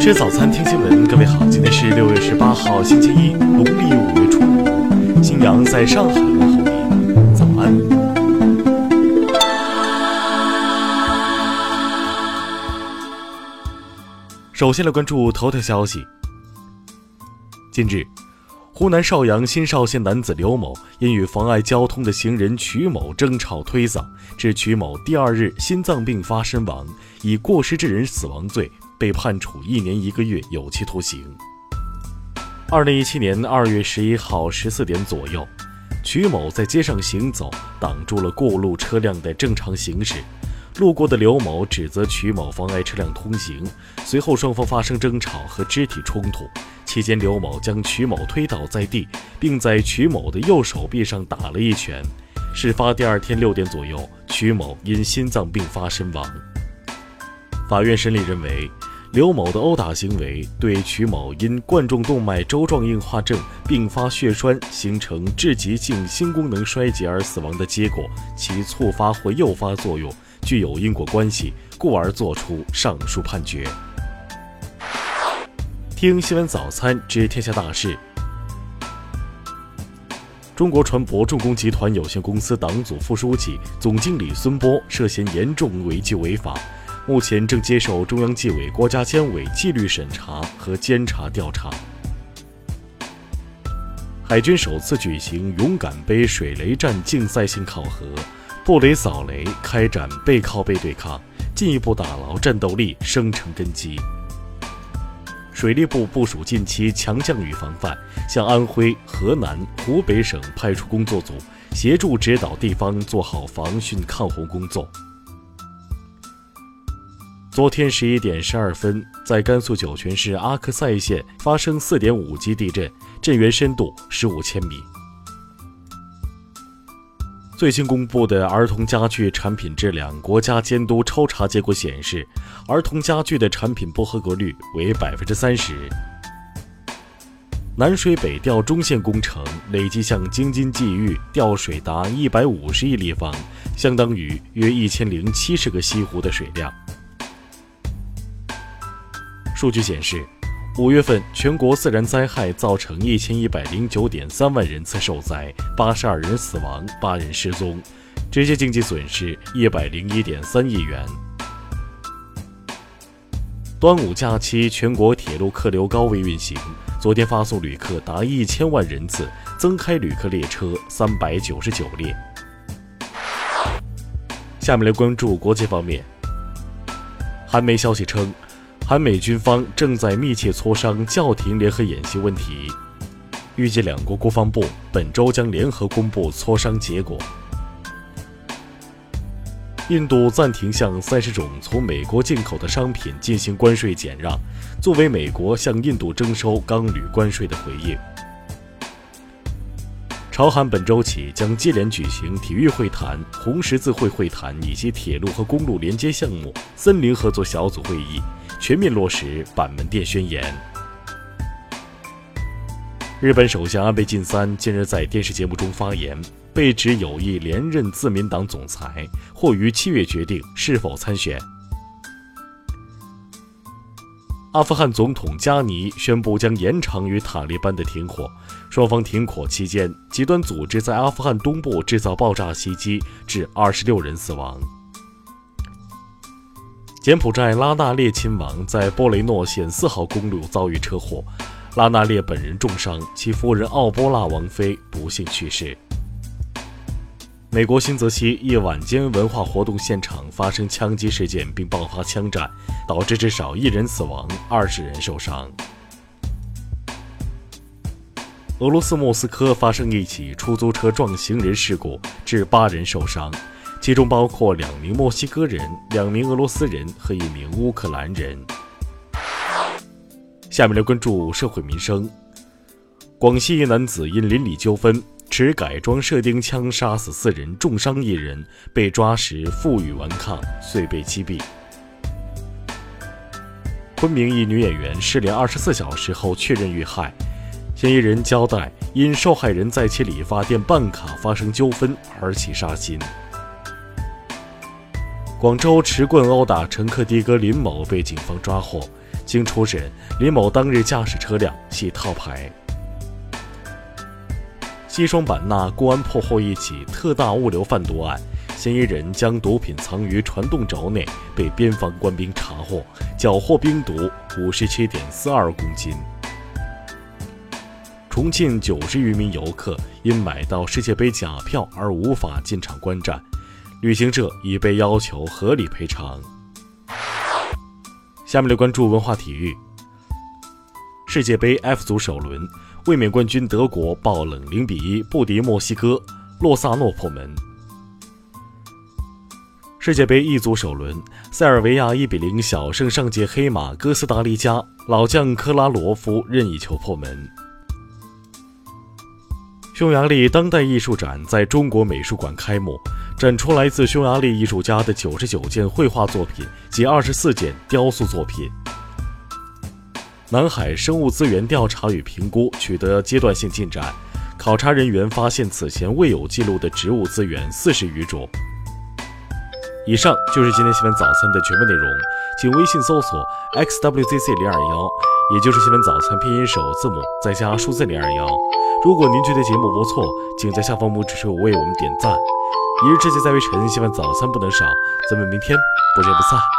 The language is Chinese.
吃早餐，听新闻。各位好，今天是6月18号，星期一，农历5月初5。新阳在上海问候您，早安。首先来关注头条消息。近日，湖南邵阳新邵县男子刘某因与妨碍交通的行人曲某争吵推搡，致曲某第2日心脏病发身亡，以过失致人死亡罪被判处1年1个月有期徒刑。2017年2月11号14点左右，曲某在街上行走，挡住了过路车辆的正常行驶。路过的刘某指责曲某妨碍车辆通行，随后双方发生争吵和肢体冲突。期间，刘某将曲某推倒在地，并在曲某的右手臂上打了一拳。事发第2天6点左右，曲某因心脏病发身亡。法院审理认为，刘某的殴打行为对曲某因冠状动脉粥状硬化症并发血栓形成致急性心功能衰竭而死亡的结果，其触发或诱发作用具有因果关系，故而作出上述判决。听新闻早餐知天下大事。中国船舶重工集团有限公司党组副书记、总经理孙波涉嫌严重违纪违法，目前正接受中央纪委国家监委纪律审查和监察调查。海军首次举行勇敢杯水雷战竞赛性考核，布雷扫雷，开展背靠背对抗，进一步打牢战斗力，生成根基。水利部部署近期强降雨防范，向安徽、河南、湖北省派出工作组，协助指导地方做好防汛抗洪工作。昨天11点12分，在甘肃酒泉市阿克塞县发生4.5级地震，震源深度15千米。最新公布的儿童家具产品质量国家监督抽查结果显示，儿童家具的产品不合格率为30%。南水北调中线工程累计向京津冀域调水达150亿立方，相当于约1070个西湖的水量。数据显示，5月份全国自然灾害造成1109.3万人次受灾，82人死亡，8人失踪，直接经济损失101.3亿元。端午假期全国铁路客流高位运行，昨天发送旅客达1000万人次，增开旅客列车399列。下面来关注国际方面。韩媒消息称，韩美军方正在密切磋商叫停联合演习问题，预计两国国防部本周将联合公布磋商结果。印度暂停向30种从美国进口的商品进行关税减让，作为美国向印度征收钢铝关税的回应。朝韩本周起将接连举行体育会谈、红十字会会谈以及铁路和公路连接项目森林合作小组会议，全面落实板门店宣言。日本首相安倍晋三近日在电视节目中发言，被指有意连任自民党总裁，或于7月决定是否参选。阿富汗总统加尼宣布将延长与塔利班的停火，双方停火期间，极端组织在阿富汗东部制造爆炸袭击，致26人死亡。柬埔寨拉纳列亲王在波雷诺县4号公路遭遇车祸，拉纳列本人重伤，其夫人奥波拉王妃不幸去世。美国新泽西一晚间文化活动现场发生枪击事件并爆发枪战，导致至少1人死亡，20人受伤。俄罗斯莫斯科发生一起出租车撞行人事故，致8人受伤，其中包括2名墨西哥人、2名俄罗斯人和1名乌克兰人。下面来关注社会民生。广西一男子因邻里纠纷，持改装射钉枪杀死4人，重伤1人，被抓时负隅顽抗，遂被击毙。昆明一女演员失联24小时后确认遇害，嫌疑人交代，因受害人在其理发店办卡发生纠纷而起杀心。 广州持棍殴打乘客的哥林某被警方抓获，经初审，林某当日驾驶车辆系套牌。西双版纳公安破获一起特大物流贩毒案，嫌疑人将毒品藏于传动轴内，被边防官兵查获，缴获冰毒57.42公斤。重庆90余名游客因买到世界杯假票而无法进场观战，旅行社已被要求合理赔偿。下面来关注文化体育。世界杯 F 组首轮，卫冕冠军德国爆冷0-1不敌墨西哥，洛萨诺破门。世界杯 E 组首轮，塞尔维亚1-0小胜上届黑马哥斯达黎加，老将科拉罗夫任意球破门。匈牙利当代艺术展在中国美术馆开幕，展出来自匈牙利艺术家的99件绘画作品及24件雕塑作品。南海生物资源调查与评估取得阶段性进展，考察人员发现此前未有记录的植物资源40余种。以上就是今天新闻早餐的全部内容，请微信搜索 xwzc021，也就是新闻早餐拼音首字母再加数字021。如果您觉得节目不错，请在下方拇指处为我们点赞。一日之计在于晨，希望早餐不能少，咱们明天不见不散。